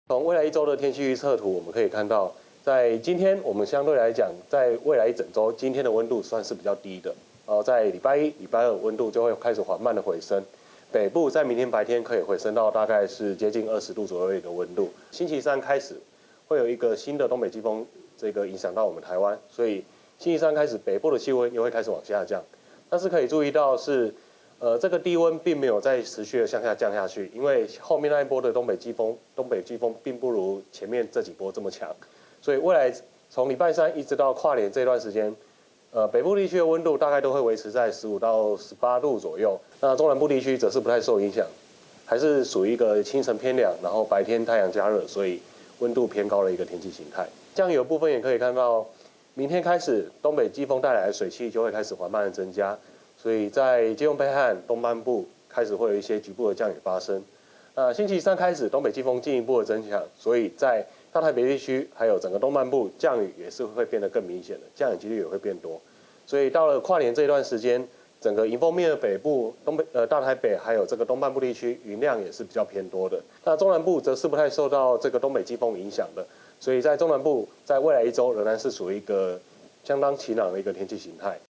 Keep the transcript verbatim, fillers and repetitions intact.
从未来一周的天气预测图，我们可以看到，在今天我们相对来讲，在未来一整周，今天的温度算是比较低的。然后在礼拜一、礼拜二温度就会开始缓慢的回升。北部在明天白天可以回升到大概是接近二十度左右的一个温度。星期三开始会有一个新的东北季风，这个影响到我们台湾，所以星期三开始北部的气温又会开始往下降。但是可以注意到是。呃，这个低温并没有再持续的向下降下去，因为后面那一波的东北季风，东北季风并不如前面这几波这么强，所以未来从礼拜三一直到跨年这段时间，呃，北部地区的温度大概都会维持在十五到十八度左右，那中南部地区则是不太受影响，还是属于一个清晨偏凉，然后白天太阳加热，所以温度偏高的一个天气形态。降雨的部分也可以看到，明天开始东北季风带来的水汽就会开始缓慢的增加。所以在基隆北海岸东半部开始会有一些局部的降雨发生。那星期三开始，东北季风进一步的增强，所以在大台北地区还有整个东半部降雨也是会变得更明显的，降雨几率也会变多。所以到了跨年这一段时间，整个迎风面的北部、东北呃大台北还有这个东半部地区云量也是比较偏多的。那中南部则是不太受到这个东北季风影响的，所以在中南部在未来一周仍然是属于一个相当晴朗的一个天气形态。